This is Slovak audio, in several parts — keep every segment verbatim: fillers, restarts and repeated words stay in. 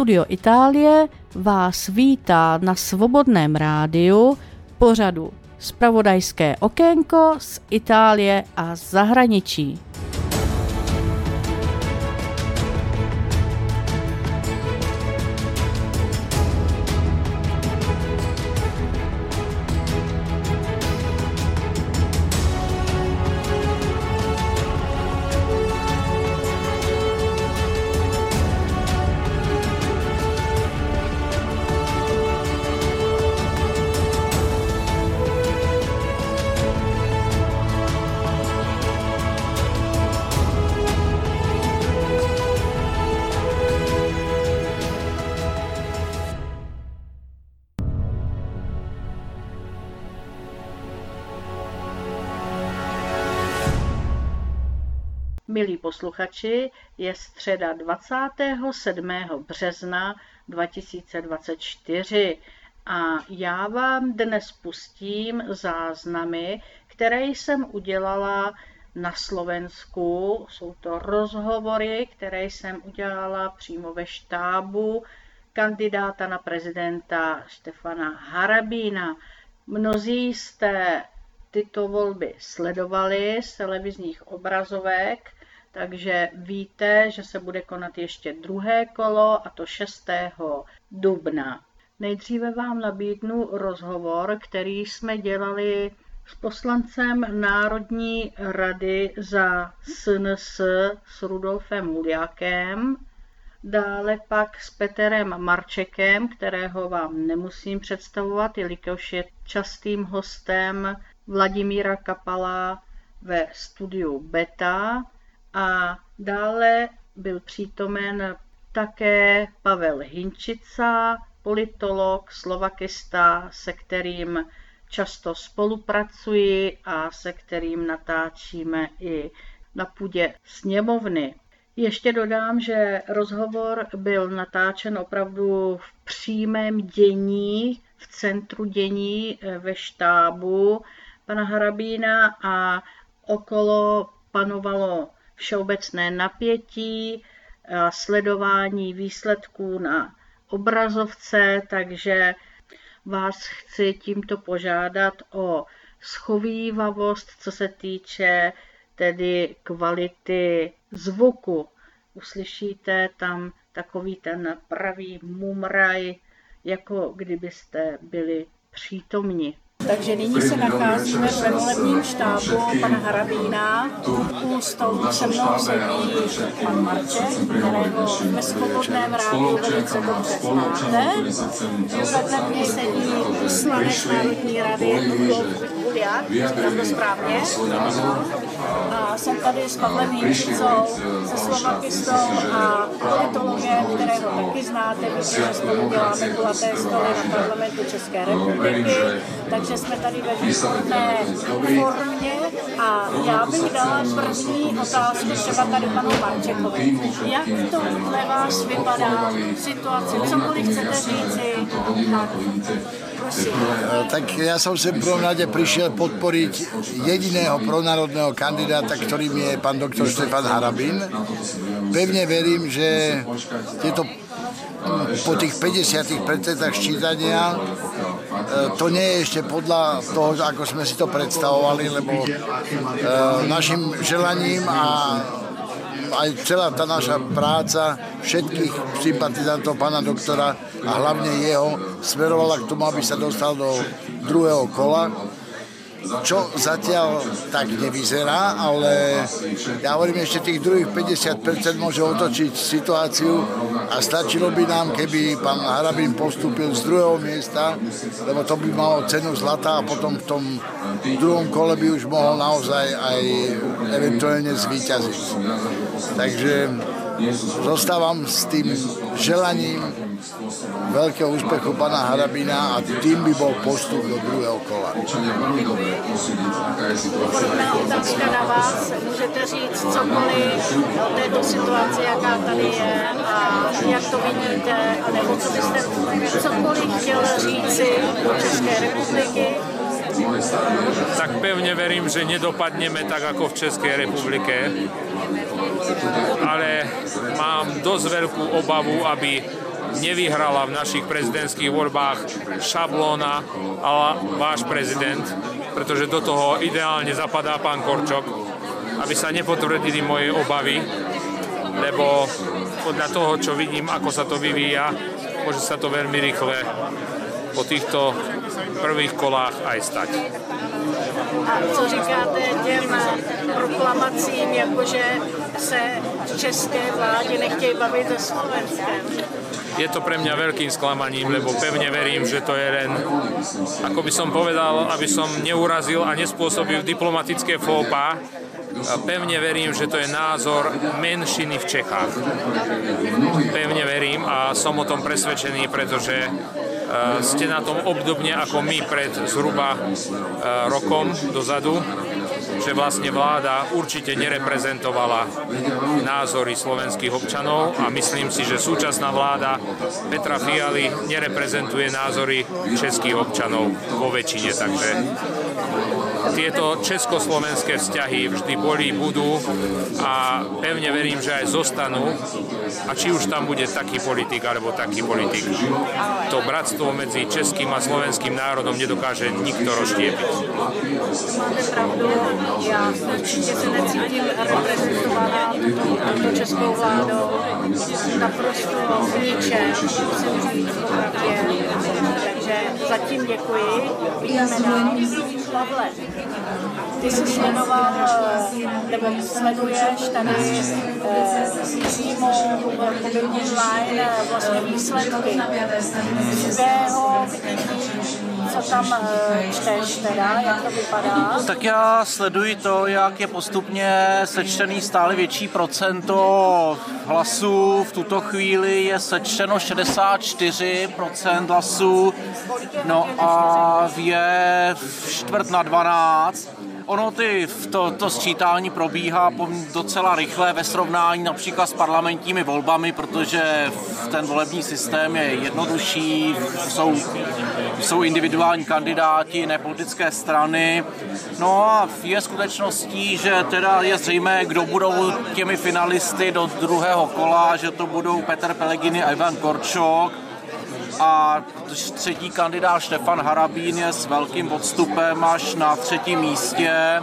Studio Itálie vás vítá na Svobodném rádiu pořadu Zpravodajské okénko z Itálie a zahraničí. Milí posluchači, je středa dvacátého sedmého března dva tisíce dvacet čtyři a já vám dnes pustím záznamy, které jsem udělala na Slovensku. Jsou to rozhovory, které jsem udělala přímo ve štábu kandidáta na prezidenta Štefana Harabína. Mnozí jste tyto volby sledovali z televizních obrazovek, takže víte, že se bude konat ještě druhé kolo, a to šestého dubna. Nejdříve vám nabídnu rozhovor, který jsme dělali s poslancem Národní rady za S N S s Rudolfem Huliákem, dále pak s Peterem Marčekem, kterého vám nemusím představovat, jelikož je častým hostem Vladimíra Kapala ve studiu Beta, a dále byl přítomen také Pavel Hinčica, politolog, slovakista, se kterým často spolupracuji a se kterým natáčíme i na půdě sněmovny. Ještě dodám, že rozhovor byl natáčen opravdu v přímém dění, v centru dění ve štábu pana Harabína, a okolo panovalo všeobecné napětí a sledování výsledků na obrazovce, takže vás chci tímto požádat o schovívavost, co se týče tedy kvality zvuku. Uslyšíte tam takový ten pravý mumraj, jako kdybyste byli přítomni. Takže nyní se nacházíme ve volebním štábu pana Harabína. U stolu se mnou sedí pan Marček, kterého ve Svobodném rádiu velice dobře znáte. Vedle mě sedí poslanec Národní rady Rudolf Huliák, říkám to správně. A jsem tady s Pavlem Hinčicou, se slovakistou a politologem, kterého taky znáte, protože spolu děláme kulaté stoly na parlamentu České republiky. Takže jsme tady ve výborné formě a já bych dala první otázku třeba tady panu Marčekovi. Jak to dle vás vypadá situace? Cokoliv chcete říci? Tak ja som sem v prvom rade prišiel podporiť jediného pronárodného kandidáta, ktorým je pán doktor Štefan Harabín. Pevne verím, že tieto po tých päťdesiatich percentách ščítania to nie je ešte podľa toho, ako sme si to predstavovali, lebo našim želaním a aj celá tá naša práca všetkých sympatizantov pána doktora a hlavne jeho smerovala k tomu, aby sa dostal do druhého kola, čo zatiaľ tak nevyzerá, ale ja hovorím, ešte tých druhých päťdesiat percent môže otočiť situáciu a stačilo by nám, keby pán Harabín postúpil z druhého miesta, lebo to by malo cenu zlata a potom v tom druhom kole by už mohol naozaj aj eventuálne zvíťaziť. Takže zostávam s tým želaním veľkého úspechu pána Harabína a tým by bol postup do druhého kola. Podobná otázka na vás. Můžete říct cokoliv o této situaci, jaká tady je a jak to vidíte, anebo co byste cokoliv chtěl říci do České republiky? Tak pevne verím, že nedopadneme tak ako v Českej republike, ale mám dosť veľkú obavu, aby nevyhrala v našich prezidentských voľbách šablóna, ale váš prezident, pretože do toho ideálne zapadá pán Korčok, aby sa nepotvrdili moje obavy, lebo podľa toho, čo vidím, ako sa to vyvíja, môže sa to veľmi rýchle po týchto prvých kolách aj stať. A co říkáte těm proklamacím, jakože se v české vládě nechtějí bavit se Slovenskem? Je to pre mňa veľkým sklamaním, lebo pevne verím, že to je len, ako by som povedal, aby som neurazil a nespôsobil diplomatické fópa. Pevne verím, že to je názor menšiny v Čechách. Pevne verím a som o tom presvedčený, pretože ste na tom obdobne ako my pred zhruba rokom dozadu, že vlastne vláda určite nereprezentovala názory slovenských občanov a myslím si, že súčasná vláda Petra Fialy nereprezentuje názory českých občanov vo väčšine, takže tieto československé vzťahy vždy boli, budú a pevne verím, že aj zostanú a či už tam bude taký politik alebo taký politik. To bratstvo medzi českým a slovenským národom nedokáže nikto rozštiepiť. Máte pravdu, já určitě se necítím reprezentovaná touto českou vládou. Naprosto v ničem, musím říct popravdě. Takže zatím děkuji. Vítáme dál. Pavle, ty jsi sledoval, nebo sleduješ tady eh, přímo online vlastně výsledky svého co tam čteš teda, jak to vypadá? Tak já sleduji to, jak je postupně sečtený stále větší procento hlasů. V tuto chvíli je sečteno šedesát čtyři procent hlasů, no a je čtvrt na dvanáct. Ono ty, to, to sčítání probíhá docela rychle ve srovnání například s parlamentními volbami, protože ten volební systém je jednodušší, jsou, jsou individuální kandidáti, ne politické strany. No a je skutečností, že teda je zřejmé, kdo budou těmi finalisty do druhého kola, že to budou Petr Pellegrini a Ivan Korčok. A třetí kandidát Štefan Harabín je s velkým odstupem až na třetím místě.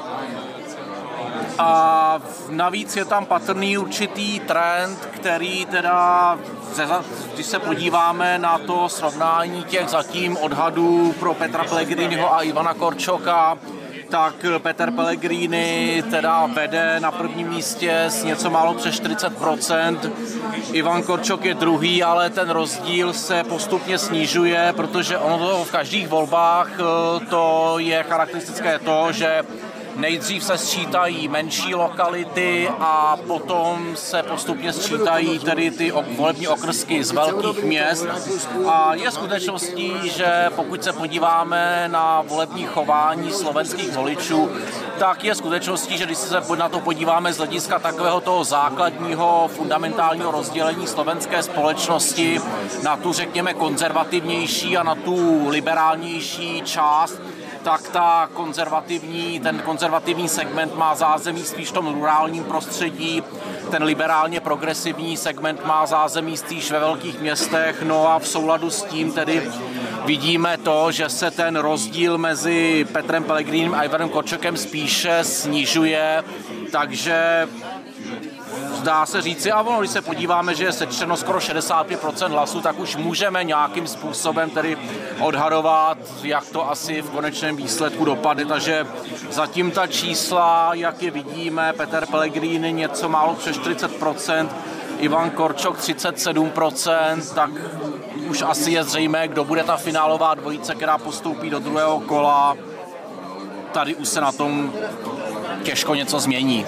A navíc je tam patrný určitý trend, který teda, když se podíváme na to srovnání těch zatím odhadů pro Petra Pellegriniho a Ivana Korčoka, tak Petr Pellegrini teda vede na prvním místě s něco málo přes čtyřicet procent. Ivan Korčok je druhý, ale ten rozdíl se postupně snižuje, protože ono to v každých volbách to je charakteristické to, že nejdřív se sčítají menší lokality a potom se postupně sčítají tedy ty volební okrsky z velkých měst. A je skutečností, že pokud se podíváme na volební chování slovenských voličů, tak je skutečností, že když se na to podíváme z hlediska takového toho základního fundamentálního rozdělení slovenské společnosti na tu, řekněme, konzervativnější a na tu liberálnější část, tak ta konzervativní, ten konzervativní segment má zázemí spíš v tom rurálním prostředí, ten liberálně progresivní segment má zázemí spíš ve velkých městech, no a v souladu s tím tedy vidíme to, že se ten rozdíl mezi Petrem Pellegrinem a Ivanem Korčokem spíše snižuje, takže dá se říci, a ono, když se podíváme, že je sečteno skoro šedesát pět procent hlasů, tak už můžeme nějakým způsobem tedy odhadovat, jak to asi v konečném výsledku dopadne. Takže zatím ta čísla, jak je vidíme, Petr Pellegrini něco málo přes čtyřicet procent, Ivan Korčok třicet sedm procent, tak už asi je zřejmé, kdo bude ta finálová dvojice, která postoupí do druhého kola. Tady už se na tom těžko něco změní.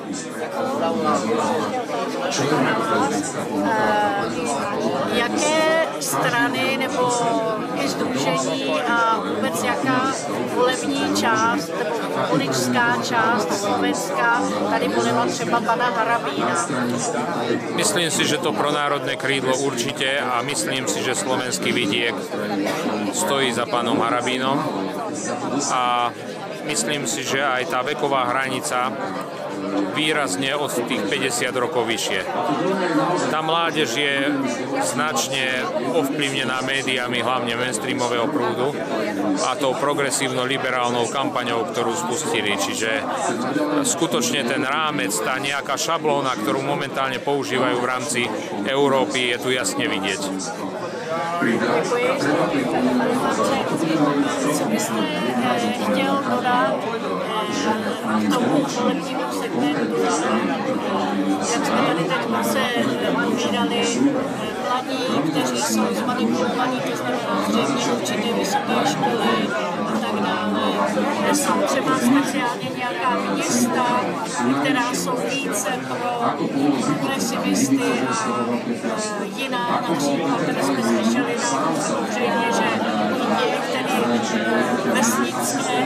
Jaké strany nebo i sdružení a vůbec jaká volební část nebo voličská část Slovenska tady volila třeba pana Harabína? Myslím si, že to pronárodné krídlo určite a myslím si, že slovenský vidiek stojí za pánom Harabínom a myslím si, že aj tá veková hranica výrazne od tých päťdesiat rokov vyššie. Tá mládež je značne ovplyvnená médiami, hlavne mainstreamového prúdu a tou progresívno-liberálnou kampaňou, ktorú spustili. Čiže skutočne ten rámec, tá nejaká šablóna, ktorú momentálne používajú v rámci Európy, je tu jasne vidieť. Děkuji. Co byste chtěl dodat k tomu volebnímu segmentu? Jak jsme tady teď se povídali, mladí, kteří jsou zmanipulovaní, to znamená zřejmě určitě vysoké školy a tak dále. Jsou třeba speciálně nějaká města, která jsou více pro progresivisty a jiná, například, které jsme slyšeli na samozřejmě, že lidi, kteří vesnické,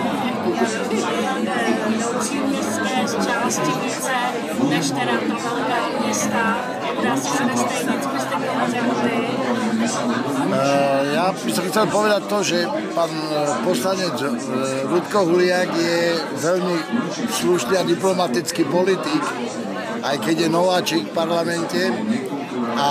jdoucí městské z části více, než teda ta velká města. Dá se to nestejně, co byste chtěla řekli? Ja by som chcel povedať to, že pán poslanec Ľudko Huliak je veľmi slušný a diplomatický politik, aj keď je nováčik v parlamente. A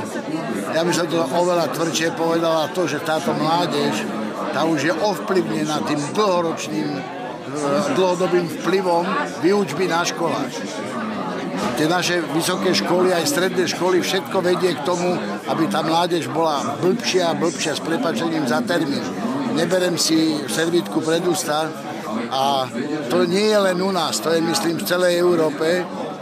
ja by som to oveľa tvrdšie povedala to, že táto mládež, tá už je ovplyvnená tým dlhoročným, dlhodobým vplyvom výučby na školách. Tie naše vysoké školy, aj stredné školy, všetko vedie k tomu, aby tá mládež bola blbšia a blbšia s prepáčením za termín. Neberem si servítku pred ústa a to nie je len u nás, to je myslím v celej Európe.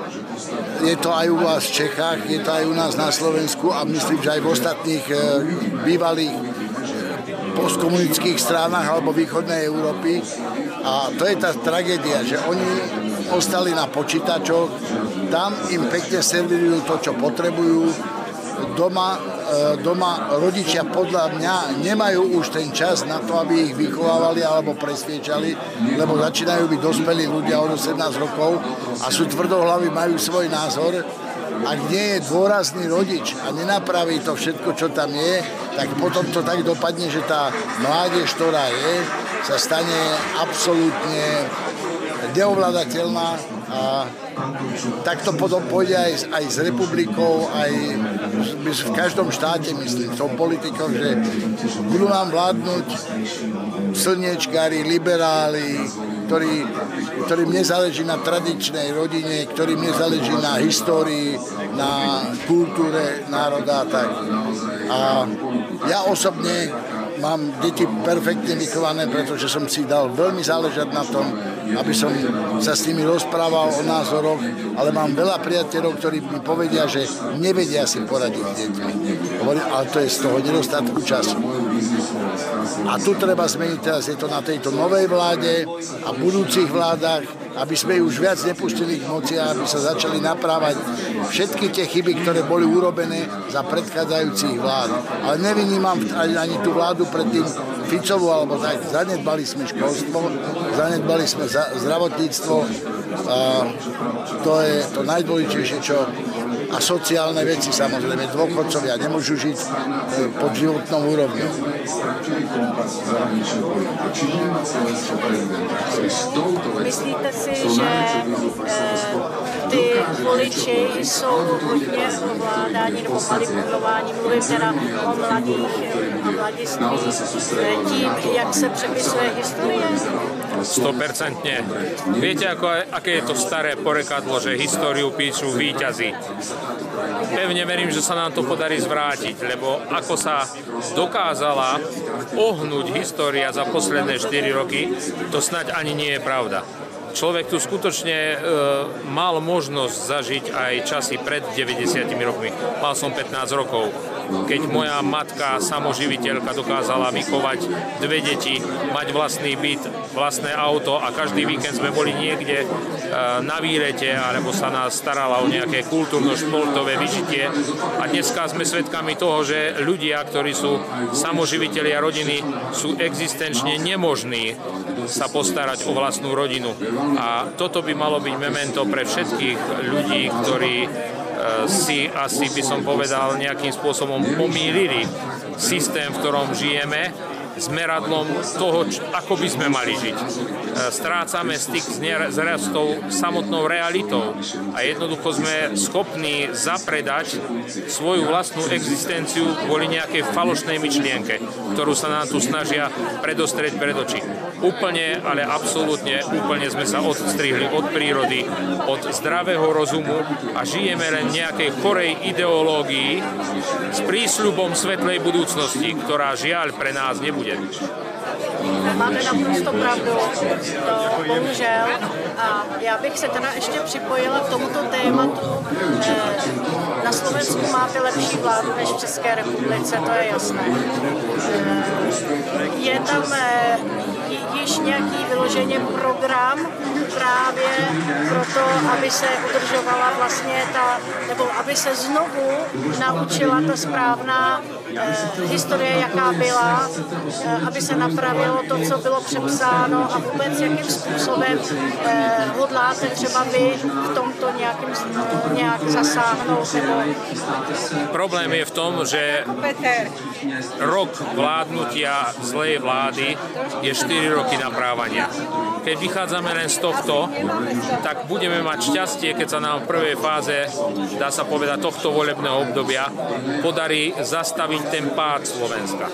Je to aj u vás v Čechách, je to aj u nás na Slovensku a myslím, že aj v ostatných e, bývalých postkomunistických stranách alebo východnej Európy. A to je tá tragédia, že oni ostali na počítačoch, tam im pekne servirujú to, čo potrebujú. Doma, doma rodičia podľa mňa nemajú už ten čas na to, aby ich vychovávali alebo presviečali, lebo začínajú byť dospelí ľudia od osemnásť rokov a sú tvrdohlaví, majú svoj názor. Ak nie je dôrazný rodič a nenapraví to všetko, čo tam je, tak potom to tak dopadne, že tá mládež, ktorá je, sa stane absolútne neovládateľná a tak to potom pôjde aj, aj s republikou, aj v každom štáte, myslím, s tou politikou, že budú nám vládnuť slniečkári, liberáli, ktorí, ktorým nezáleží na tradičnej rodine, ktorým nezáleží na histórii, na kultúre národa a tak. A ja osobne mám deti perfektne vychované, pretože som si dal veľmi záležať na tom, aby som sa s nimi rozprával o názoroch, ale mám veľa priateľov, ktorí mi povedia, že nevedia si poradiť s deťmi. Hovorím, ale to je z toho nedostatku času. A tu treba zmeniť teraz, je to na tejto novej vláde a budúcich vládach, aby sme už viac nepustili k moci a aby sa začali naprávať všetky tie chyby, ktoré boli urobené za predchádzajúcich vlád. Ale nevynímam ani tú vládu predtým Ficovu, alebo tak. Zanedbali sme školstvo, zanedbali sme zdravotníctvo. A to je to najdôležitejšie, čo a sociálne veci, samozrejme, dôchodcovia nemôžu žiť pod životnou úrovňou. Myslíte si, že ty voliči jsou hodně ovládáni nebo manipulováni, mluvím teda o mladých a mladistvých, tím, jak se přepisuje historie? stopercentne. Viete, ako, aké je to staré porekadlo, že históriu píšu víťazi. Pevne verím, že sa nám to podarí zvrátiť, lebo ako sa dokázala ohnúť história za posledné štyri roky, to snáď ani nie je pravda. Človek tu skutočne e, mal možnosť zažiť aj časy pred deväťdesiatimi rokmi. Mal som pätnásť rokov, keď moja matka, samoživiteľka, dokázala vychovať dve deti, mať vlastný byt, vlastné auto a každý víkend sme boli niekde e, na výlete, alebo sa nás starala o nejaké kultúrno-športové vyžitie. A dneska sme svedkami toho, že ľudia, ktorí sú samoživitelia rodiny, sú existenčne nemožní sa postarať o vlastnú rodinu. A toto by malo byť memento pre všetkých ľudí, ktorí si asi by som povedal nejakým spôsobom pomýlili systém, v ktorom žijeme zmeradlom toho, ako by sme mali žiť. Strácame styk s tou samotnou realitou a jednoducho sme schopní zapredať svoju vlastnú existenciu kvôli nejakej falošnej myšlienke, ktorú sa nám tu snažia predostrieť pred oči. Úplne, ale absolútne, úplne sme sa odstrihli od prírody, od zdravého rozumu a žijeme len v nejakej chorej ideológii s prísľubom svetlej budúcnosti, ktorá žiaľ pre nás nebude. Máte naprosto pravdu, to bohužel. A já bych se teda ještě připojila k tomuto tématu. Na Slovensku máte lepší vládu než v České republice, to je jasné. Je tam již nějaký vyloženě program právě proto, aby se udržovala vlastně ta, nebo aby se znovu naučila ta správná eh, historie, jaká byla, eh, aby se napravilo to, co bylo přepsáno a vůbec jakým způsobem eh, hodláte třeba vy v tomto nějakým, nějak zasáhnout. Nebo... Problém je v tom, že rok vládnutia zlej vlády je štyri roky naprávania. Keď vychádzame len z tohto, tak budeme mať šťastie, keď sa nám v prvej fáze, dá sa povedať, tohto volebného obdobia podarí zastaviť ten pád Slovenska.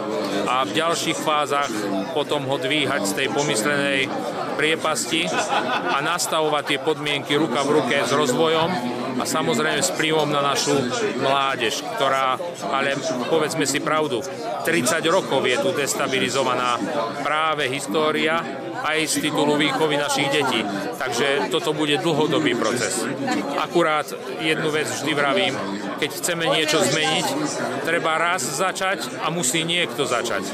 A v ďalších fázach potom ho dvíhať z tej pomyslenej priepasti a nastavovať tie podmienky ruka v ruke s rozvojom a samozrejme s vplyvom na našu mládež, ktorá, ale povedzme si pravdu, tridsať rokov je tu destabilizovaná práve história aj z titulu výchovy našich detí. Takže toto bude dlhodobý proces. Akurát jednu vec vždy vravím, keď chceme niečo zmeniť, treba raz začať a musí niekto začať.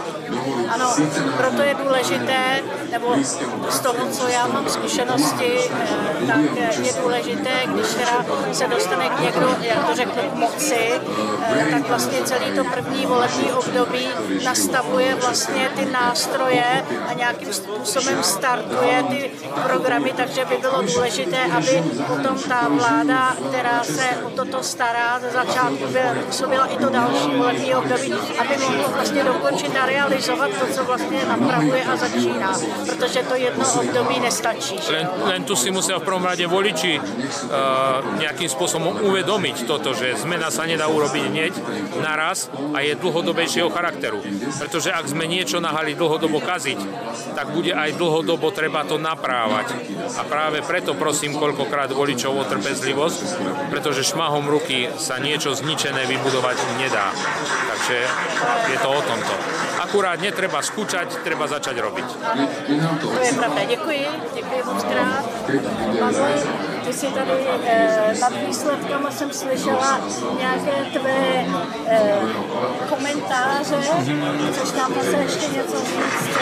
Ano, proto je důležité, nebo z toho, co já mám zkušenosti, tak je důležité, když teda se dostane k někdo, jak to řeknu, k moci, tak vlastně celý to první volební období nastavuje vlastně ty nástroje a nějakým způsobem startuje ty programy, takže by bylo důležité, aby potom ta vláda, která se o toto stará, ze začátku by působila i to další volební období, aby mohlo vlastně dokončit a realizovat to, co vlastně napravuje a začíná, protože to jedno období nestačí. Len, len tu si musia v prvom rade voliči uh, nejakým spôsobom uvedomiť toto, že zmena sa nedá urobiť hneď naraz a je dlhodobejšieho charakteru. Pretože ak sme niečo nahali dlhodobo kaziť, tak bude aj dlhodobo treba to naprávať. A práve preto prosím koľkokrát voličov o trpezlivosť, pretože šmahom ruky sa niečo zničené vybudovať nedá. Takže je to o tomto. Akurát netreba skúčať, treba začať robiť. To je pravda. Děkuji, děkuji moc krát. Pavle, ty si tady eh, nad výsledkama jsem slyšela nějaké tvé eh, komentáře, což nám zase ještě něco říct.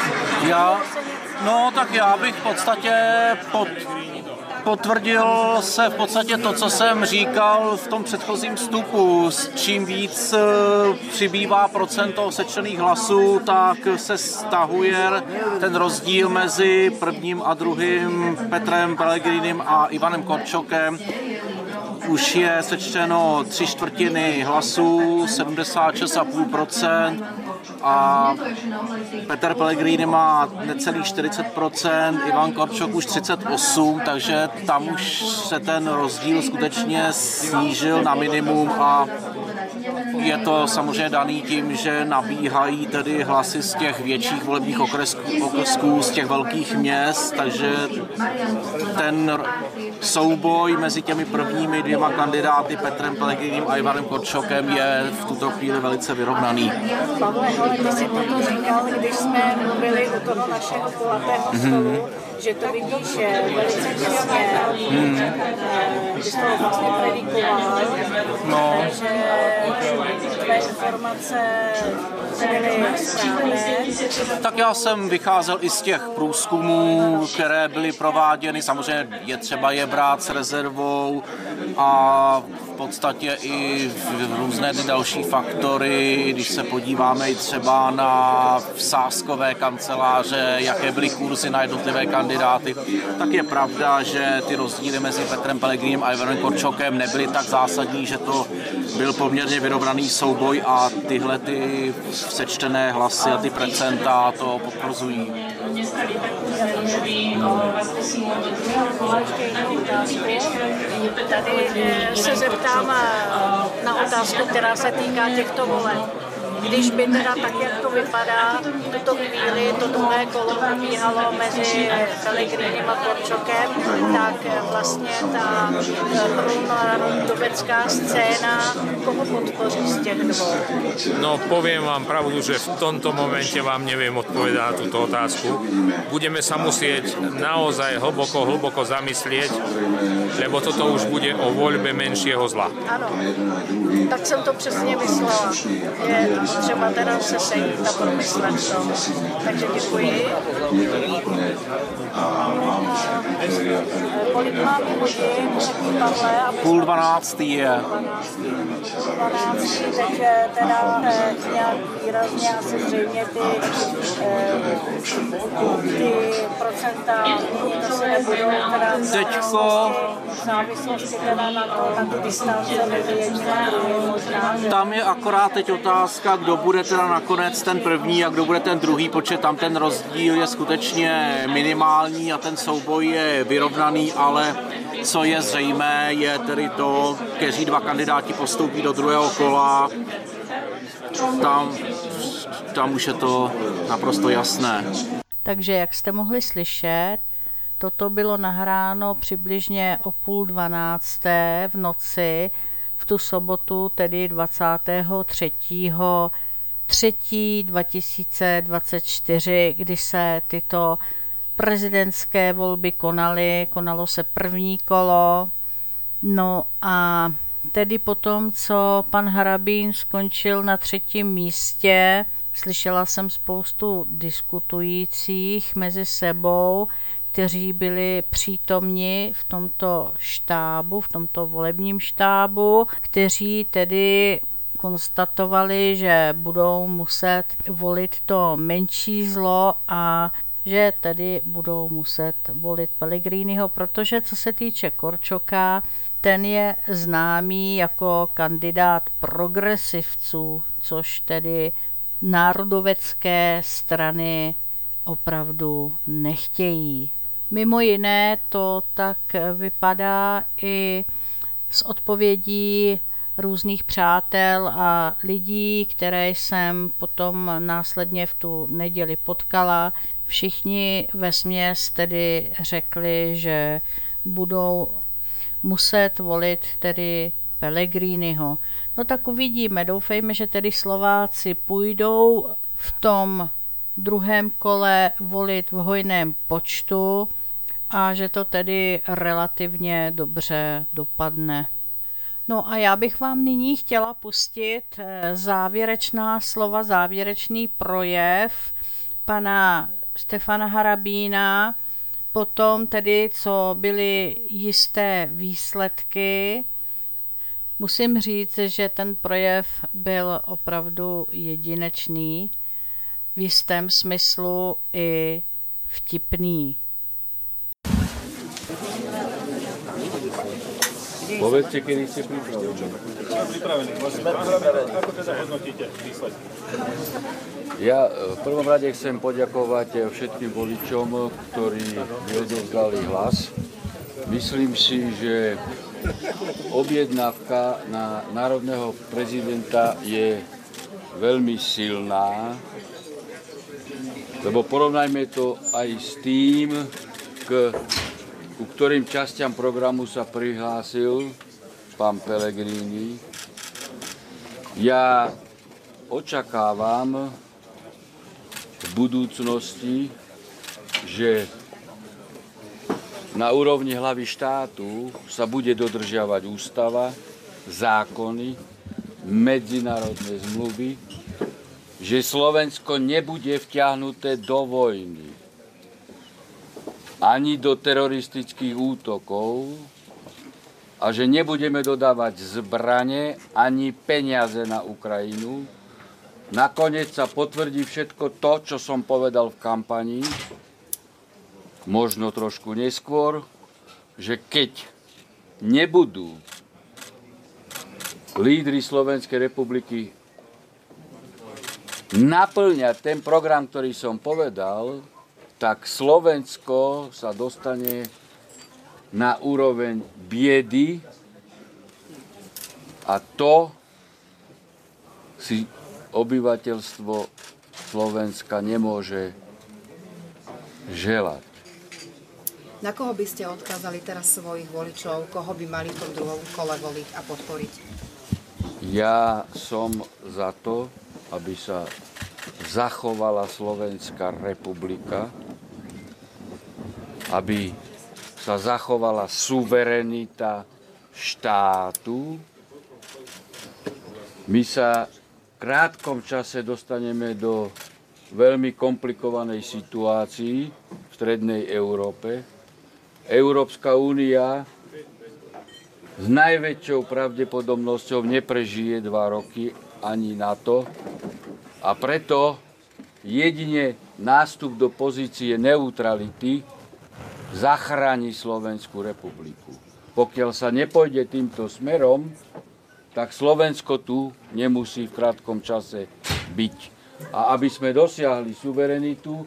Já, no tak já bych v podstatě pod... Potvrdil se v podstatě to, co jsem říkal v tom předchozím vstupu. Čím víc přibývá procento sečtených hlasů, tak se stahuje ten rozdíl mezi prvním a druhým Petrem Pellegrinem a Ivanem Korčokem. Už je sečteno tři čtvrtiny hlasů, sedmdesát šest celá pět procenta a Petr Pellegrini má necelých čtyřicet procent, Ivan Korčok už třicet osm procent, takže tam už se ten rozdíl skutečně snížil na minimum a je to samozřejmě daný tím, že nabíhají tedy hlasy z těch větších volebních okresků, okresků, z těch velkých měst, takže ten souboj mezi těmi prvními dvěma kandidáty Petrem Pellegrinem a Ivanem Korčokem je v tuto chvíli velice vyrovnaný. Pavle, ale ty jsi toto říkal, když jsme mluvili u toho našeho kulatého stolu, mm-hmm. že to vidíš velice těsně, mm. ty jsi to vlastně predikoval, no. že tvé informace byly správné. Tak já jsem vycházel i z těch průzkumů, které byly prováděny, samozřejmě je třeba je brát s rezervou a v podstatě i různé ty další faktory, když se podíváme i třeba na sázkové kanceláře, jaké byly kurzy na jednotlivé kandidáty, tak je pravda, že ty rozdíly mezi Petrem Pellegrinem a Ivanem Korčokem nebyly tak zásadní, že to byl poměrně vyrovnaný souboj a tyhle ty sečtené hlasy a ty procenta to potvrzují. Tady se zeptám na otázku, která se týká těchto voleb. Když by teda tak, jak to vypadá, v tuto chvíli to druhé kolo probíhalo mezi Pellegrinem a Korčokem, tak vlastně ta pronárodovecká scéna, koho podpoří z těch dvou? No poviem vám pravdu, že v tomto momente vám neviem odpovedať na túto otázku. Budeme sa musieť naozaj hlboko, hlboko zamyslieť, lebo toto už bude o voľbe menšieho zla. Ano, tak jsem to přesně myslela. Je třeba teda se sejít a promyslet to. Takže děkuji. Kolik máme hodin, Pavle? Půl dvanáctý je. dvanáctý, takže teda nějak výrazně asi zřejmě ty, ty procenta se nebudou teda v Teďko závislosti teda na, to, na ty distance mezi jedním a druhým možná. tam je akorát teď otázka, kdo bude teda nakonec ten první a kdo bude ten druhý počet. Tam ten rozdíl je skutečně minimální a ten souboj je vyrovnaný, ale co je zřejmé, je tedy to, kteří dva kandidáti postoupí do druhého kola. Tam, tam už je to naprosto jasné. Takže jak jste mohli slyšet, toto bylo nahráno přibližně o půl dvanácté v noci v tu sobotu, tedy dvacátého třetího třetího dva tisíce dvacet čtyři, kdy se tyto prezidentské volby konaly, konalo se první kolo. No a tedy potom, co pan Harabín skončil na třetím místě, slyšela jsem spoustu diskutujících mezi sebou, kteří byli přítomni v tomto štábu, v tomto volebním štábu, kteří tedy konstatovali, že budou muset volit to menší zlo a že tedy budou muset volit Pellegriniho, protože co se týče Korčoka, ten je známý jako kandidát progresivců, což tedy národovecké strany opravdu nechtějí. Mimo jiné to tak vypadá i z odpovědí různých přátel a lidí, které jsem potom následně v tu neděli potkala. Všichni vesměs tedy řekli, že budou muset volit tedy Pellegriniho. No tak uvidíme, doufejme, že tedy Slováci půjdou v tom druhém kole volit v hojném počtu a že to tedy relativně dobře dopadne. No a já bych vám nyní chtěla pustit závěrečná slova, závěrečný projev pana Štefana Harabína, potom tedy, co byly jisté výsledky. Musím říct, že ten projev byl opravdu jedinečný, v jistém smyslu i vtipný. Povedzte, kedy ste pripravení. Pripravení. Ako teda hodnotíte výsledky? Ja v prvom rade chcem poďakovať všetkým voličom, ktorí mi odovzdali hlas. Myslím si, že objednávka na národného prezidenta je veľmi silná, lebo porovnajme to aj s tým, k ku ktorým častiam programu sa prihlásil pán Pellegrini. Ja očakávam v budúcnosti, že na úrovni hlavy štátu sa bude dodržiavať ústava, zákony, medzinárodné zmluvy, že Slovensko nebude vtiahnuté do vojny ani do teroristických útokov a že nebudeme dodávať zbrane ani peniaze na Ukrajinu. Nakoniec sa potvrdí všetko to, čo som povedal v kampani, možno trošku neskôr, že keď nebudú lídri Slovenskej republiky naplňať ten program, ktorý som povedal, tak Slovensko sa dostane na úroveň biedy a to si obyvateľstvo Slovenska nemôže želať. Na koho by ste odkázali teraz svojich voličov? Koho by mali v tom druhom kole voliť a podporiť? Ja som za to, aby sa zachovala Slovenská republika, aby sa zachovala suverenita štátu. My sa v krátkom čase dostaneme do veľmi komplikovanej situácii v strednej Európe. Európska únia s najväčšou pravdepodobnosťou neprežije dva roky ani na to a preto jedine nástup do pozície neutrality zachráni Slovenskú republiku. Pokiaľ sa nepôjde týmto smerom, tak Slovensko tu nemusí v krátkom čase byť. A aby sme dosiahli suverenitu,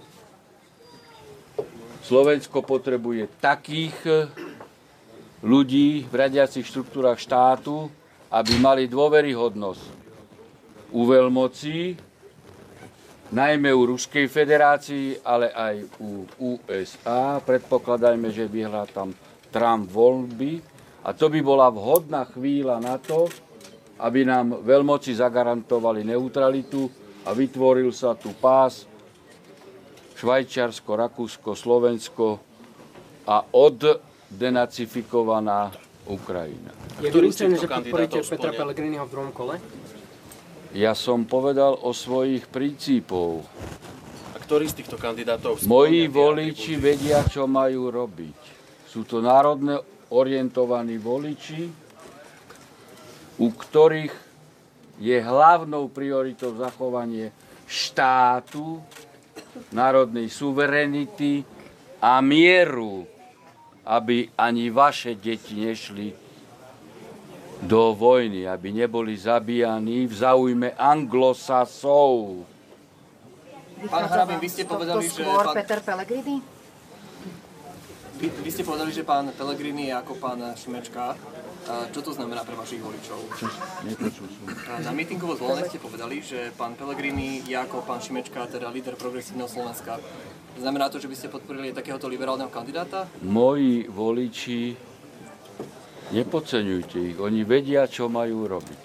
Slovensko potrebuje takých ľudí v riadiacich štruktúrach štátu, aby mali dôveryhodnosť u veľmocí, najmä u Ruskej federácii, ale aj u ú es á. Predpokladajme, že vyhrá tam Trump voľby. A to by bola vhodná chvíľa na to, aby nám veľmoci zagarantovali neutralitu a vytvoril sa tu pás Švajčiarsko, Rakúsko, Slovensko a oddenacifikovaná Ukrajina. Je vylúčené, že podporíte Petra Pellegriniho v druhom kole? Ja som povedal o svojich princípov. A ktorý z týchto kandidátov? Moji voliči vedia, čo majú robiť. Sú to národne orientovaní voliči, u ktorých je hlavnou prioritou zachovanie štátu, národnej suverenity a mieru, aby ani vaše deti nešli do vojny, aby neboli zabíjani v záujme anglosasov. Pán Harabin, vy ste povedali, že pán... Peter Pellegrini? Vy, vy ste povedali, že pán Pellegrini je ako pán Šimečka. Čo to znamená pre vašich voličov? Nepočul som. Na mítingu vo Zvolene ste povedali, že pán Pellegrini je ako pán Šimečka, teda líder progresívneho Slovenska. Znamená to, že by ste podporili takéhoto liberálneho kandidáta? Moji voliči, nepodceňujte ich, oni vedia, čo majú robiť.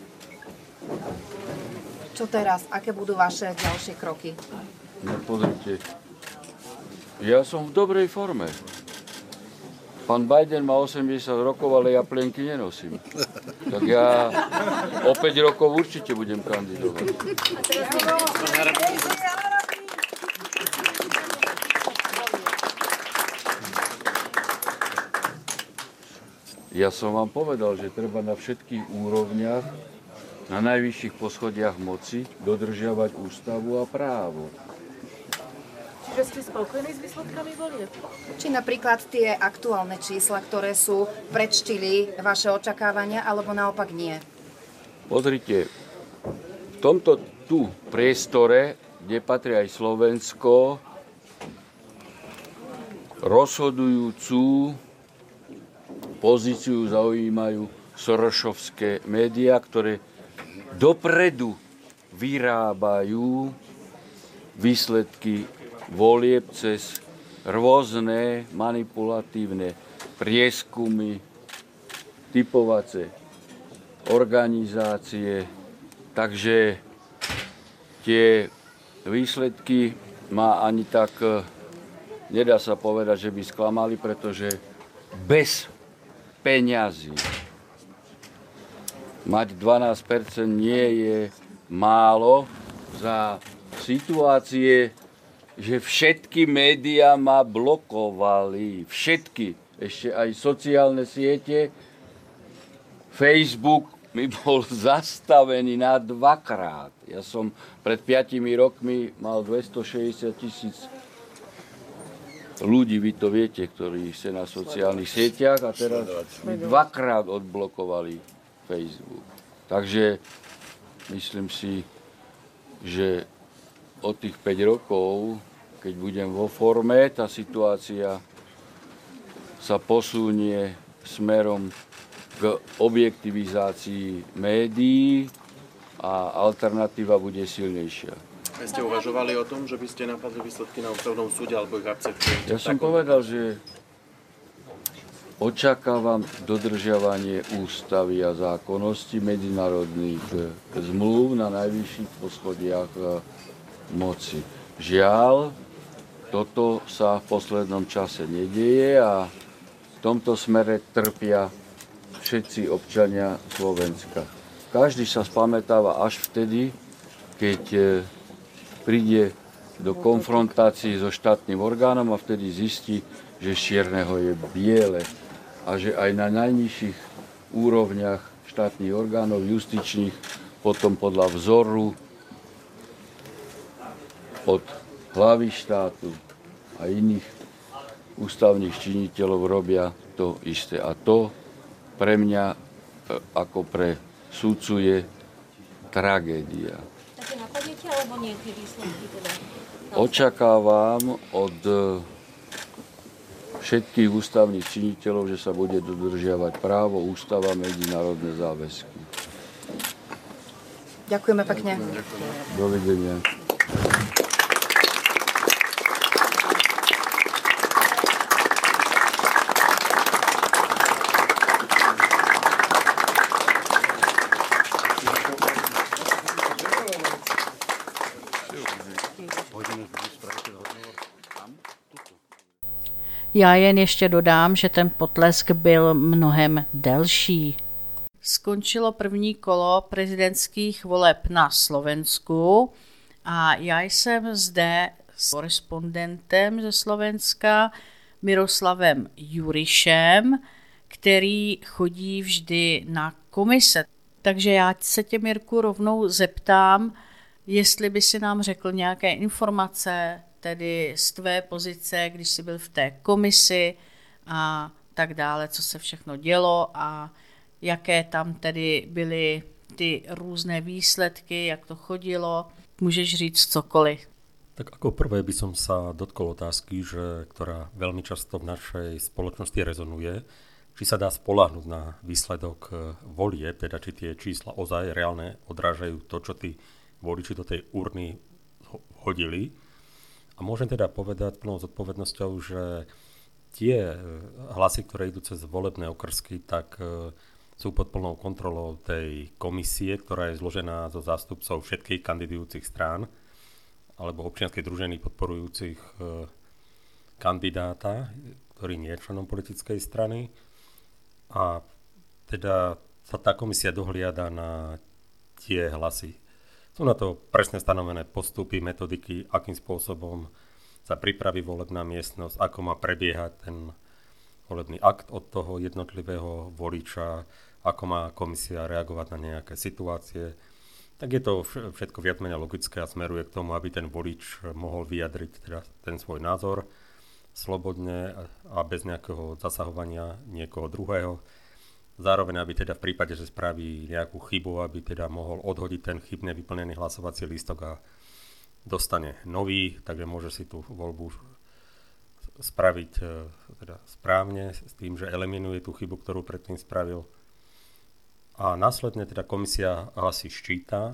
Čo teraz? Aké budú vaše ďalšie kroky? No pozrite, ja som v dobrej forme. Pán Biden má osemdesiat rokov, ale ja plienky nenosím. Tak ja o päť rokov určite budem kandidovať. Ja som vám povedal, že treba na všetkých úrovniach, na najvyšších poschodiach moci dodržiavať ústavu a právo. Čiže ste spokojní s výsledkami volieb? Či napríklad tie aktuálne čísla, ktoré sú, predčtili vaše očakávania, alebo naopak nie? Pozrite, v tomto tu priestore, kde patrí aj Slovensko, rozhodujúcu pozíciu zaujímajú sorošovské médiá, ktoré dopredu vyrábajú výsledky volieb cez rôzne manipulatívne prieskumy, typovacie organizácie. Takže tie výsledky ma ani tak, nedá sa povedať, že by sklamali, pretože bez peňazí mať dvanásť percent nie je málo za situácie, že všetky médiá ma blokovali. Všetky. Ešte aj sociálne siete. Facebook mi bol zastavený na dvakrát. Ja som pred piatimi rokmi mal dvestošesťdesiat tisíc ľudí, vy to viete, ktorí ste na sociálnych sieťach a teraz mi dvakrát odblokovali Facebook. Takže myslím si, že od tých päť rokov, keď budem vo forme, tá situácia sa posunie smerom k objektivizácii médií a alternatíva bude silnejšia. A ste uvažovali o tom, že by ste napadli výsledky na ústavnom súde alebo ich akceptujete? Ja som povedal, že očakávam dodržiavanie ústavy a zákonnosti medzinárodných zmluv na najvyšších poschodiach moci. Žiaľ, toto sa v poslednom čase nedieje a v tomto smere trpia všetci občania Slovenska. Každý sa spamätáva až vtedy, keď príde do konfrontácií so štátnym orgánom a vtedy zistí, že z čierneho je biele a že aj na najnižších úrovniach štátnych orgánov justičných potom podľa vzoru od hlavy štátu a iných ústavných činiteľov robia to isté. A to pre mňa ako pre sudcu je tragédia. Také napadnete alebo nie tie výsledky teda? Očakávam od všetkých ústavných činiteľov, že sa bude dodržiavať právo, ústava, medzinárodné záväzky. Ďakujeme pekne. Dovidenia. Já jen ještě dodám, že ten potlesk byl mnohem delší. Skončilo první kolo prezidentských voleb na Slovensku a já jsem zde s korespondentem ze Slovenska Miroslavem Jurišem, který chodí vždy na komise. Takže já se tě, Mirku, rovnou zeptám, jestli by si nám řekl nějaké informace, tedy z tvé pozice, když jsi byl v té komisi a tak dále, co se všechno dělo a jaké tam tedy byly ty různé výsledky, jak to chodilo. Můžeš říct cokoliv. Tak ako prvé by som sa dotkol otázky, že, ktorá veľmi často v našej spoločnosti rezonuje, či sa dá spoľahnúť na výsledok volieb, teda či tie čísla ozaj reálne odrážajú to, čo tí voliči do tej urny hodili. A môžem teda povedať plnou zodpovednosťou, že tie hlasy, ktoré idú cez volebné okrsky, tak sú pod plnou kontrolou tej komisie, ktorá je zložená zo zástupcov všetkých kandidujúcich strán alebo občianskej družiny podporujúcich kandidáta, ktorý nie je členom politickej strany. A teda sa tá komisia dohliada na tie hlasy. Sú na to presne stanovené postupy, metodiky, akým spôsobom sa pripraví volebná miestnosť, ako má prebiehať ten volebný akt od toho jednotlivého voliča, ako má komisia reagovať na nejaké situácie. Tak je to všetko viac menej logické a smeruje k tomu, aby ten volič mohol vyjadriť teda ten svoj názor slobodne a bez nejakého zasahovania niekoho druhého. Zároveň, aby teda v prípade, že spraví nejakú chybu, aby teda mohol odhodiť ten chybne vyplnený hlasovací lístok a dostane nový, takže môže si tú voľbu spraviť teda správne s tým, že eliminuje tú chybu, ktorú predtým spravil. A následne teda komisia hlasy ščíta,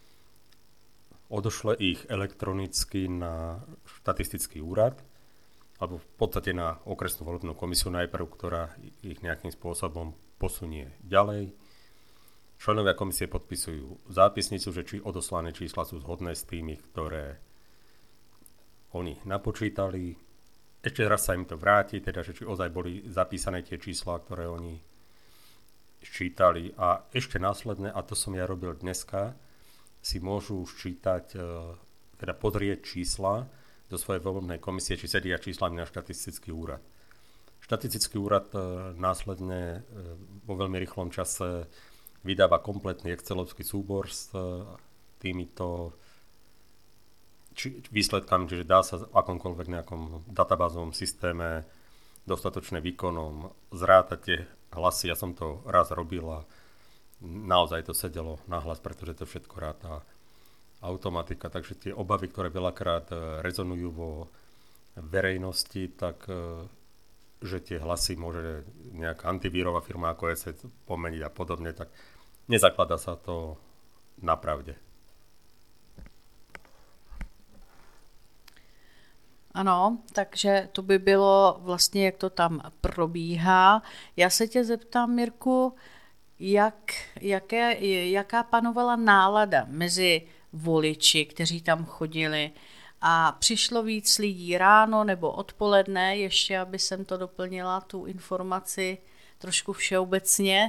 odošle ich elektronicky na štatistický úrad, alebo v podstate na okresnú volebnú komisiu najprv, ktorá ich nejakým spôsobom posunie ďalej. Členovia komisie podpisujú zápisnicu, že či odoslané čísla sú zhodné s tými, ktoré oni napočítali. Ešte raz sa im to vráti, teda že či ozaj boli zapísané tie čísla, ktoré oni ščítali. A ešte následne, a to som ja robil dneska, si môžu ščítať, teda pozrieť čísla do svojej volebnej komisie, či sedia číslami na štatistický úrad. Štatistický úrad následne vo veľmi rýchlom čase vydáva kompletný excelovský súbor s týmito či, výsledkami, čiže dá sa v akomkoľvek nejakom databázovom systéme dostatočne výkonom zrátať tie hlasy. Ja som to raz robil a naozaj to sedelo nahlas, pretože to všetko ráta automatika. Takže tie obavy, ktoré veľakrát rezonujú vo verejnosti, tak že tie hlasy môže nejaká antivírová firma ako es é pomeniť a podobne, tak nezakladá sa to na pravde. Ano, takže to by bylo vlastně, jak to tam probíhá. Já se tě zeptám, Mirku, jak, jaké, jaká panovala nálada mezi voliči, kteří tam chodili, a přišlo víc lidí ráno nebo odpoledne, ještě aby jsem to doplnila, tu informaci trošku všeobecně?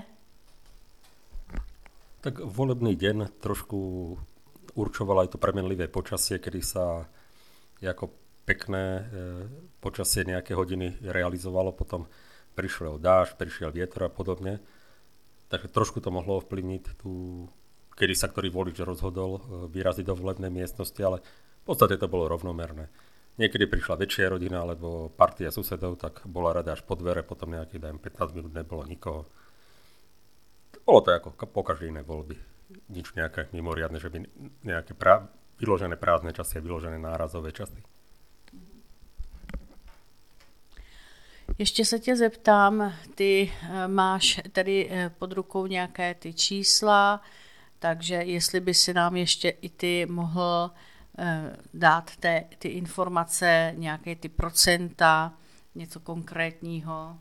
Tak volebný deň trošku určovalo aj to premenlivé počasie, kedy sa ako pekné e, počasie nejaké hodiny realizovalo, potom prišiel dážď, prišiel vietor a podobne. Takže trošku to mohlo ovplyvniť tú, kedy sa ktorý volič rozhodol e, vyraziť do volebnej miestnosti, ale v podstate to bolo rovnomerné. Niekedy prišla väčšia rodina alebo partia susedov, tak bola rada až po dvere, potom nejakých dajme pätnásť minút nebolo nikoho. Bolo to ako po každej inej voľby. Nič nejaké mimoriadne, že by nejaké prá- vyložené prázdne časy a vyložené nárazové časy. Ještě se tě zeptám, ty máš tady pod rukou nějaké ty čísla, takže jestli by si nám ještě i ty mohl dát te, ty informace, nějaké ty procenta, něco konkrétního.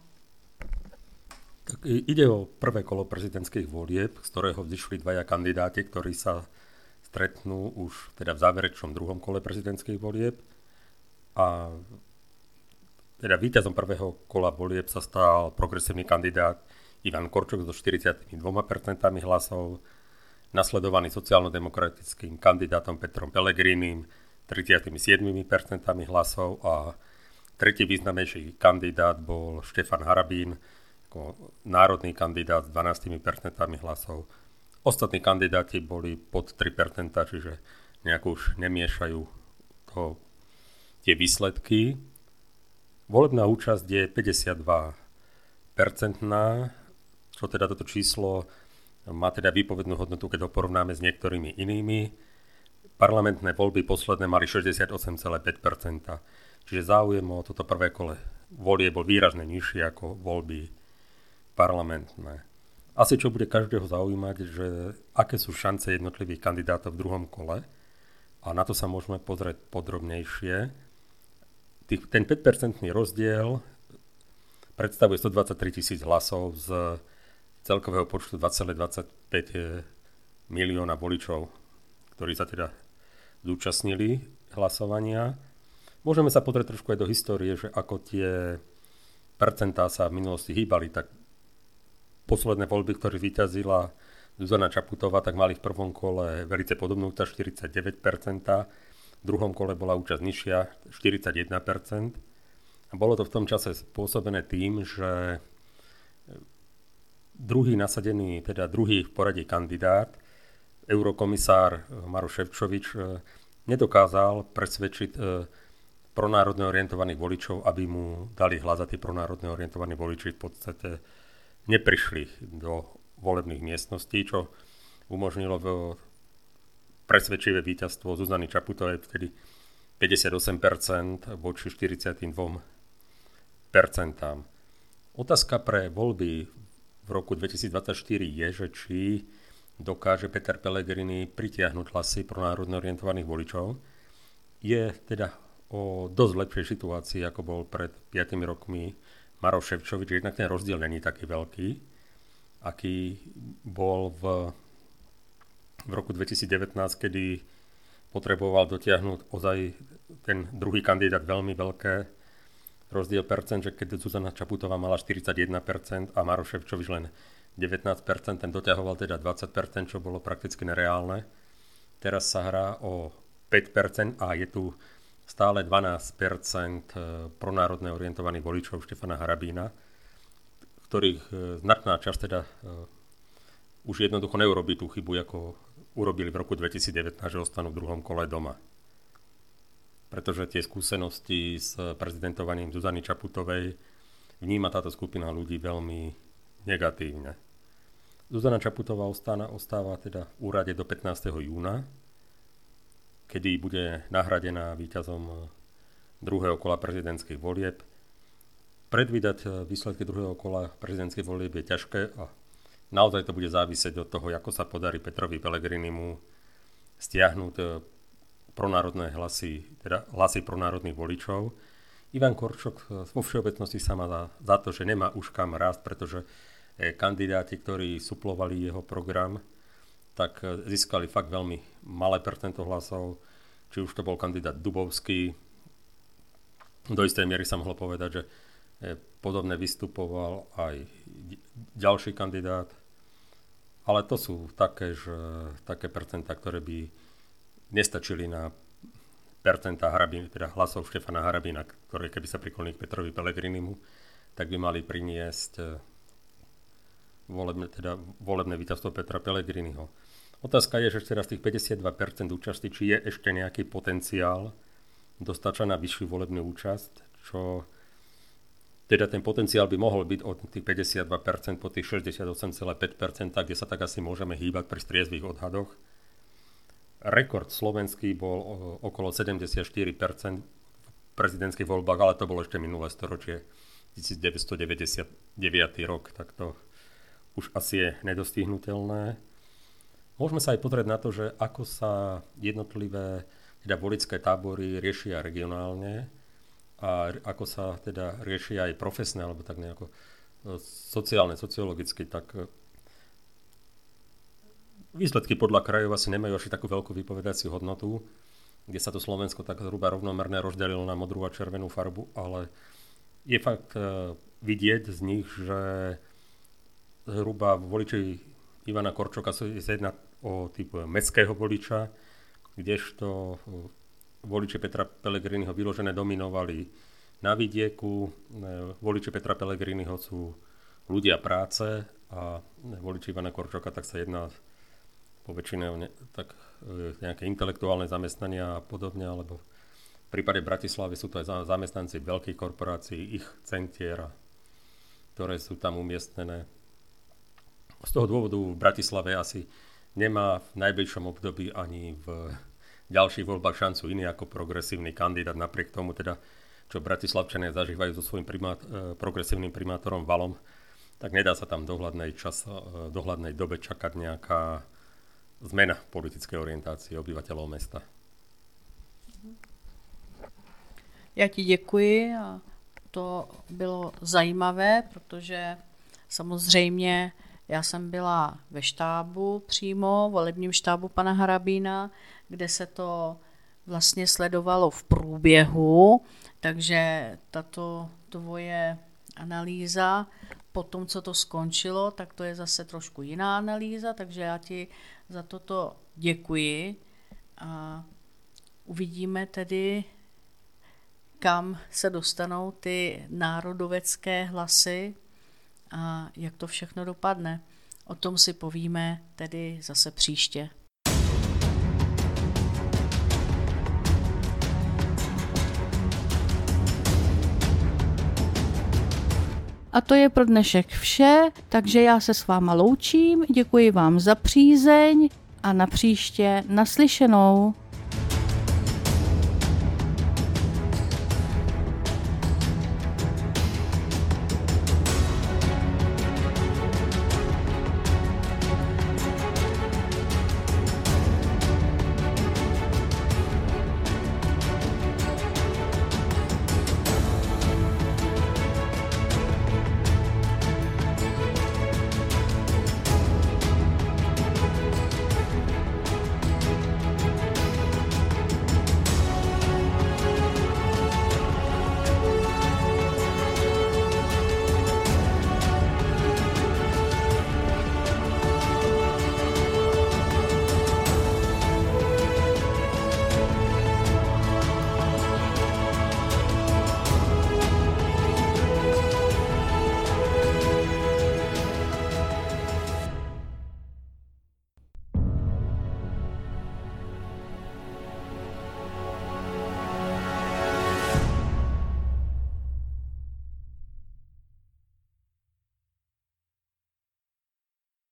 Tak ide o prvé kolo prezidentských volieb, z ktorého vzýšli dvaja kandidáti, ktorí sa stretnú už teda v záverečnom druhom kole prezidentských volieb. A teda víťazom prvého kola volieb sa stal progresívny kandidát Ivan Korčok so štyridsaťdva percent hlasov, nasledovaný sociálno-demokratickým kandidátom Petrom Pellegrinim tridsaťsedem percent hlasov a tretí významnejší kandidát bol Štefan Harabín ako národný kandidát s dvanásť percent hlasov. Ostatní kandidáti boli pod tri percentá, čiže nejak už nemiešajú to, tie výsledky. Volebná účasť je päťdesiatdva percent, čo teda toto číslo má teda výpovednú hodnotu, keď ho porovnáme s niektorými inými. Parlamentné voľby posledné mali šesťdesiatosem celá päť percent, čiže záujem o toto prvé kole volie bol výrazne nižší ako voľby parlamentné. Asi čo bude každého zaujímať, že aké sú šance jednotlivých kandidátov v druhom kole, a na to sa môžeme pozrieť podrobnejšie. Ten päťpercentný rozdiel predstavuje stodvadsaťtri tisíc hlasov z celkového počtu dva celé dvadsaťpäť milióna voličov, ktorí sa teda zúčastnili hlasovania. Môžeme sa pozrieť trošku aj do histórie, že ako tie percentá sa v minulosti hýbali, tak posledné voľby, ktoré vyťazila Zuzana Čaputová, tak mali v prvom kole veľmi podobnú účasť štyridsaťdeväť percent, v druhom kole bola účasť nižšia štyridsaťjeden percent. A bolo to v tom čase spôsobené tým, že druhý nasadený, teda druhý v poradí kandidát, eurokomisár Maroš Šefčovič, nedokázal presvedčiť pronárodne orientovaných voličov, aby mu dali hlas, a tí pronárodne orientovaní voliči v podstate neprišli do volebných miestností, čo umožnilo presvedčivé víťazstvo Zuzany Čaputovej, vtedy päťdesiatosem percent voči štyridsaťdva percent. Otázka pre voľby v roku dvetisícdvadsaťštyri je, že či dokáže Peter Pellegrini pritiahnuť hlasy pronárodne orientovaných voličov. Je teda o dosť lepšej situácii, ako bol pred piatimi rokmi Maroš Šefčovič. Jednak ten rozdiel není taký veľký, aký bol v, v roku dvetisícdevätnásť, kedy potreboval dotiahnuť ozaj ten druhý kandidát veľmi veľké rozdiel percent, že keď Zuzana Čaputová mala štyridsaťjeden percent a Maroš Šefčovič len devätnásť percent, ten doťahoval teda dvadsať percent, čo bolo prakticky nereálne. Teraz sa hrá o päť percent a je tu stále dvanásť percent pronárodne orientovaných voličov Štefana Harabína, ktorých značná časť teda už jednoducho neurobí tú chybu, ako urobili v roku dvetisícdevätnásť, že ostanú v druhom kole doma. Pretože tie skúsenosti s prezidentovaním Zuzany Čaputovej vníma táto skupina ľudí veľmi negatívne. Zuzana Čaputová ostáva, ostáva teda v úrade do pätnásteho júna kedy bude nahradená víťazom druhého kola prezidentských volieb. Predvídať výsledky druhého kola prezidentských volieb je ťažké a naozaj to bude závisieť od toho, ako sa podarí Petrovi Pellegrinimu stiahnuť pronárodné hlasy, teda hlasy pronárodných voličov. Ivan Korčok vo všeobecnosti sa má za, za to, že nemá už kam rásť, pretože kandidáti, ktorí suplovali jeho program, tak získali fakt veľmi malé percento hlasov. Či už to bol kandidát Dubovský, do istej miery sa mohlo povedať, že podobne vystupoval aj ďalší kandidát. Ale to sú také, že, také percentá, ktoré by nestačili na percentá Harabín, teda hlasov Štefana Harabína, ktoré keby sa priklonili k Petrovi Pellegrinimu, tak by mali priniesť volebné, teda volebné víťazstvo Petra Pellegriniho. Otázka je, že teraz tých päťdesiatdva percent účastí, či je ešte nejaký potenciál dostať sa na vyššiu volebnú účasť, čo teda ten potenciál by mohol byť od tých päťdesiatdva percent po tých šesťdesiatosem celá päť percent, kde sa tak asi môžeme hýbať pri striezvých odhadoch. Rekord slovenský bol okolo sedemdesiatštyri percent v prezidentských voľbách, ale to bolo ešte minulé storočie, devätnásťstodeväťdesiatdeväť rok, tak to už asi je nedostihnutelné. Môžeme sa aj pozrieť na to, že ako sa jednotlivé teda voličské tábory riešia regionálne a ako sa teda riešia aj profesné, alebo tak nejako sociálne, sociologicky, tak výsledky podľa krajov asi nemajú až takú veľkú vypovedaciu hodnotu, kde sa to Slovensko tak zhruba rovnomerne rozdelilo na modrú a červenú farbu, ale je fakt vidieť z nich, že zhruba voliči Ivana Korčoka sa jedná o typ mestského voliča, kdežto voliči Petra Pellegriniho vyložené dominovali na vidieku. Voliči Petra Pellegriniho sú ľudia práce a voliči Ivana Korčoka tak sa jedná po väčšine tak nejaké intelektuálne zamestnania a podobne, alebo v prípade Bratislavy sú to aj zamestnanci veľkých korporácií, ich centier, ktoré sú tam umiestnené. Z toho dôvodu v Bratislave asi nemá v najbližšom období ani v ďalších voľbách šancu iný ako progresívny kandidát, napriek tomu teda, čo Bratislavčania zažívajú so svojím primát, progresívnym primátorom Valom, tak nedá sa tam v dohľadnej, čas, dohľadnej dobe čakať nejaká zmena politické orientácie obyvateľov mesta. Já ti děkuji a to bylo zajímavé, protože samozřejmě já jsem byla ve štábu přímo, volebním štábu pana Harabína, kde se to vlastně sledovalo v průběhu, takže tato tvoje analýza po tom, co to skončilo, tak to je zase trošku jiná analýza, takže já ti za toto děkuji a uvidíme tedy, kam se dostanou ty národovecké hlasy a jak to všechno dopadne. O tom si povíme tedy zase příště. A to je pro dnešek vše, takže já se s váma loučím, děkuji vám za přízeň a na příště naslyšenou.